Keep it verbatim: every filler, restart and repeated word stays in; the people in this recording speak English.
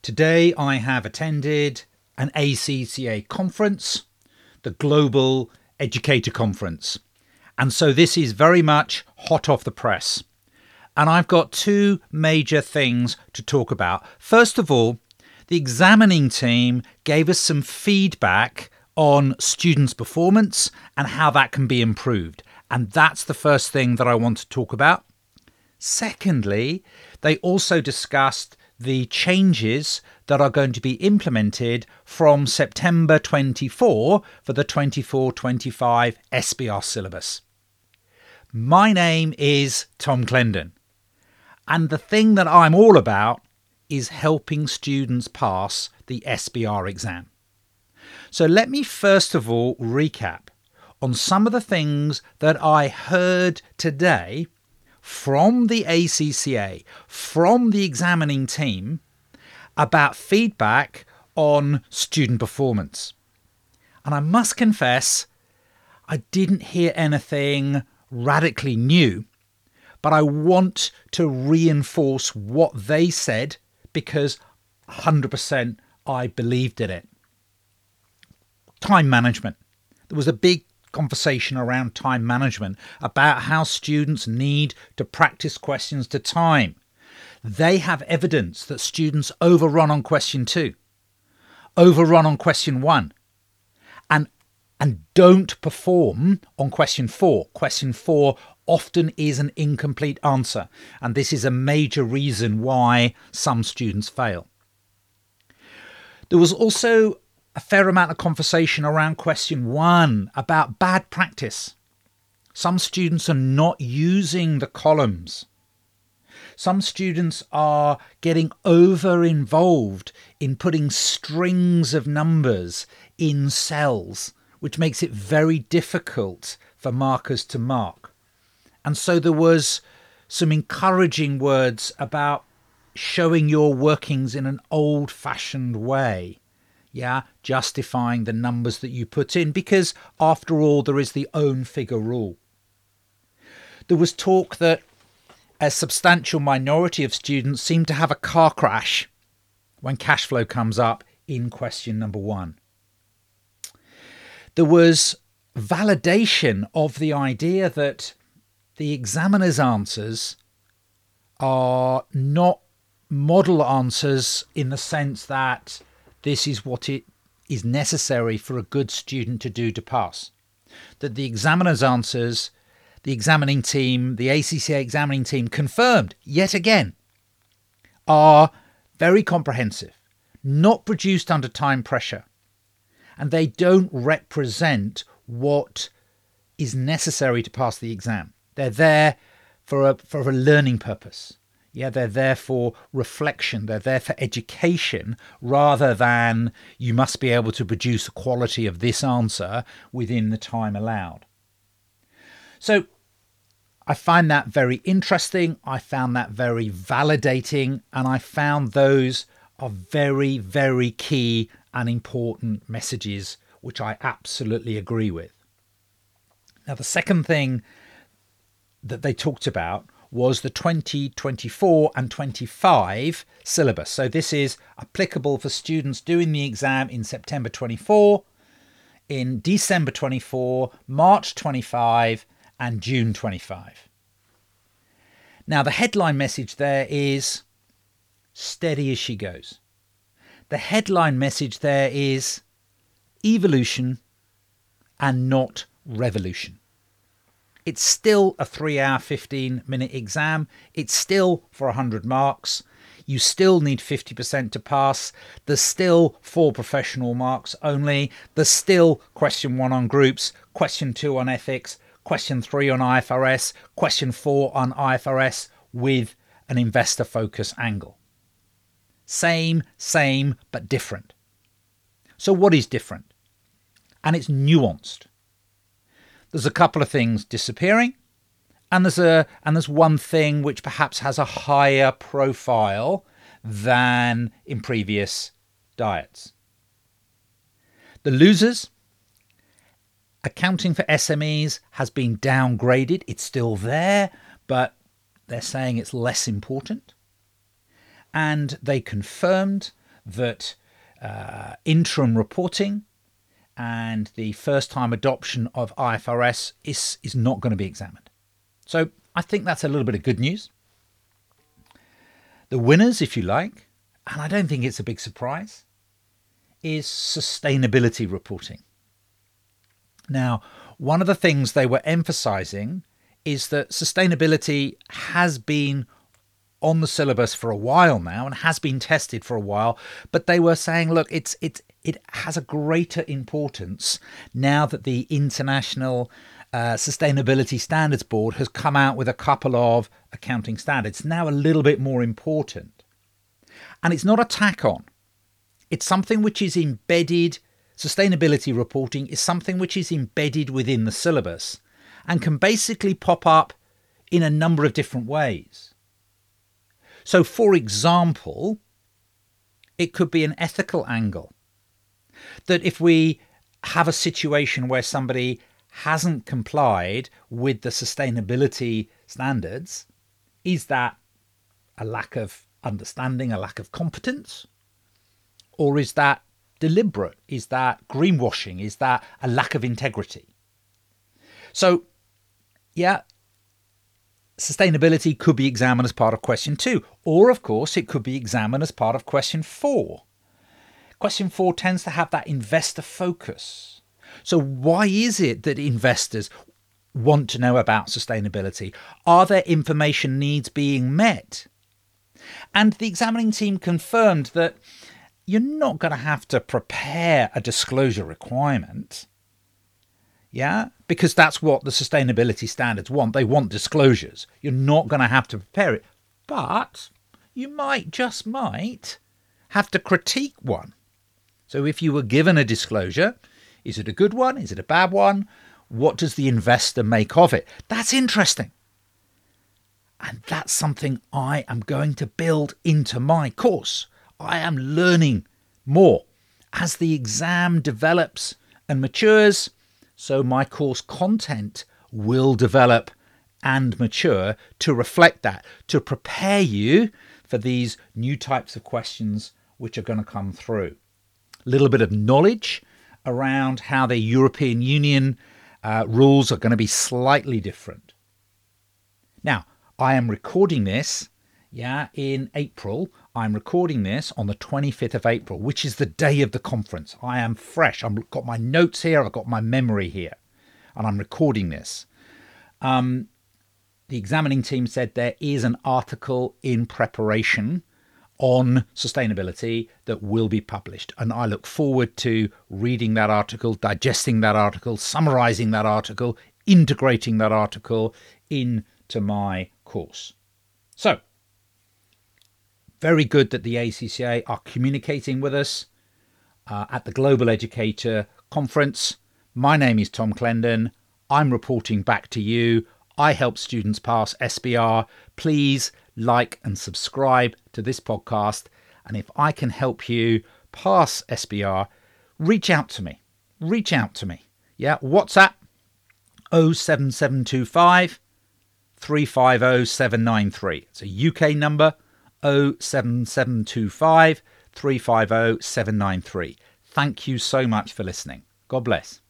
Today I have attended an A C C A conference, the Global Educator Conference. And so this is very much hot off the press. And I've got two major things to talk about. First of all, the examining team gave us some feedback on students' performance and how that can be improved. And that's the first thing that I want to talk about. Secondly, they also discussed the changes that are going to be implemented from September twenty-four for the twenty-four twenty-five S B R syllabus. My name is Tom Clendon, and the thing that I'm all about is helping students pass the S B R exam. So let me first of all recap on some of the things that I heard today from the A C C A, from the examining team, about feedback on student performance. And I must confess, I didn't hear anything radically new, but I want to reinforce what they said because one hundred percent I believed in it. Time management. There was a big conversation around time management, about how students need to practice questions to time. They have evidence that students overrun on question two, overrun on question one, and, and don't perform on question four. Question four often is an incomplete answer, and this is a major reason why some students fail. There was also a fair amount of conversation around question one about bad practice. Some students are not using the columns. Some students are getting over involved in putting strings of numbers in cells, which makes it very difficult for markers to mark. And so there was some encouraging words about showing your workings in an old-fashioned way. Yeah, justifying the numbers that you put in, because after all, there is the own figure rule. There was talk that a substantial minority of students seem to have a car crash when cash flow comes up in question number one. There was validation of the idea that the examiner's answers are not model answers in the sense that this is what it is necessary for a good student to do to pass. That the examiner's answers, the examining team, the A C C A examining team confirmed yet again, are very comprehensive, not produced under time pressure, and they don't represent what is necessary to pass the exam. They're there for a, for a learning purpose. Yeah, they're there for reflection. They're there for education rather than you must be able to produce the quality of this answer within the time allowed. So I find that very interesting. I found that very validating, and I found those are very, very key and important messages, which I absolutely agree with. Now, the second thing that they talked about was the twenty twenty-four and twenty-five syllabus. So this is applicable for students doing the exam in September twenty-four, in December twenty-four, March twenty-five, and June twenty-five. Now, the headline message there is steady as she goes. The headline message there is evolution and not revolution. It's still a three hour, fifteen minute exam. It's still for one hundred marks. You still need fifty percent to pass. There's still four professional marks only. There's still question one on groups, question two on ethics, question three on I F R S, question four on I F R S with an investor focus angle. Same, same, but different. So what is different? And it's nuanced. There's a couple of things disappearing, and there's a and there's one thing which perhaps has a higher profile than in previous diets. The losers, accounting for S M Es, has been downgraded. It's still there, but they're saying it's less important. And they confirmed that uh, interim reporting and the first time adoption of I F R S is, is not going to be examined. So I think that's a little bit of good news. The winners, if you like, and I don't think it's a big surprise, is sustainability reporting. Now, one of the things they were emphasizing is that sustainability has been on the syllabus for a while now and has been tested for a while, but they were saying, look, it's it's it has a greater importance now that the International uh, Sustainability Standards Board has come out with a couple of accounting standards. It's now a little bit more important. And it's not a tack on. It's something which is embedded. Sustainability reporting is something which is embedded within the syllabus and can basically pop up in a number of different ways. So, for example, it could be an ethical angle. That if we have a situation where somebody hasn't complied with the sustainability standards, is that a lack of understanding, a lack of competence? Or is that deliberate? Is that greenwashing? Is that a lack of integrity? So, yeah, sustainability could be examined as part of question two. Or, of course, it could be examined as part of question four. Question four tends to have that investor focus. So why is it that investors want to know about sustainability? Are there information needs being met? And the examining team confirmed that you're not going to have to prepare a disclosure requirement. Yeah, because that's what the sustainability standards want. They want disclosures. You're not going to have to prepare it. But you might, just might, have to critique one. So if you were given a disclosure, is it a good one? Is it a bad one? What does the investor make of it? That's interesting. And that's something I am going to build into my course. I am learning more. As the exam develops and matures, so my course content will develop and mature to reflect that, to prepare you for these new types of questions which are going to come through. A little bit of knowledge around how the European Union uh, rules are going to be slightly different. Now, I am recording this, yeah, in April. I'm recording this on the twenty-fifth of April, which is the day of the conference. I am fresh. I've got my notes here. I've got my memory here, and I'm recording this. Um, the examining team said there is an article in preparation on sustainability that will be published. And I look forward to reading that article, digesting that article, summarizing that article, integrating that article into my course. So, very good that the A C C A are communicating with us uh, at the Global Educator Conference. My name is Tom Clendon. I'm reporting back to you. I help students pass S B R. Please like and subscribe to this podcast. And if I can help you pass S B R, reach out to me. Reach out to me. Yeah, WhatsApp oh seven seven two five, three five oh, seven nine three. It's a U K number, oh seven seven two five, three five oh, seven nine three. Thank you so much for listening. God bless.